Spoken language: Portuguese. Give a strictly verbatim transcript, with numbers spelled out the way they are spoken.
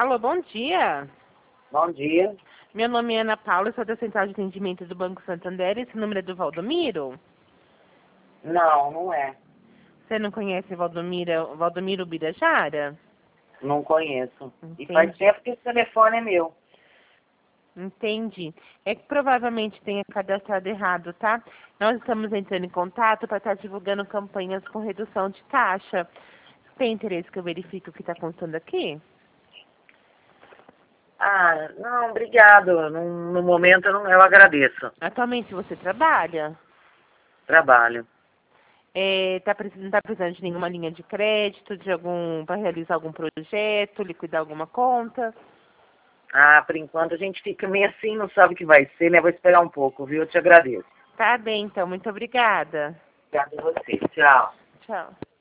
Alô, bom dia. Bom dia. Meu nome é Ana Paula, eu sou da Central de Atendimento do Banco Santander. Esse número é do Valdomiro? Não, não é. Você não conhece Valdomiro, Valdomiro Birajara? Não conheço. Entendi. E faz tempo que esse telefone é meu. Entendi. É que provavelmente tenha cadastrado errado, tá? Nós estamos entrando em contato para estar divulgando campanhas com redução de taxa. Tem interesse que eu verifique o que está contando aqui? Ah, não, obrigado. No, no momento eu, não, eu agradeço. Atualmente você trabalha? Trabalho. É, tá, precis- não está precisando de nenhuma linha de crédito, de algum, para realizar algum projeto, liquidar alguma conta? Ah, por enquanto a gente fica meio assim, não sabe o que vai ser, né? Vou esperar um pouco, viu? Eu te agradeço. Tá bem, então. Muito obrigada. Obrigada a você. Tchau. Tchau.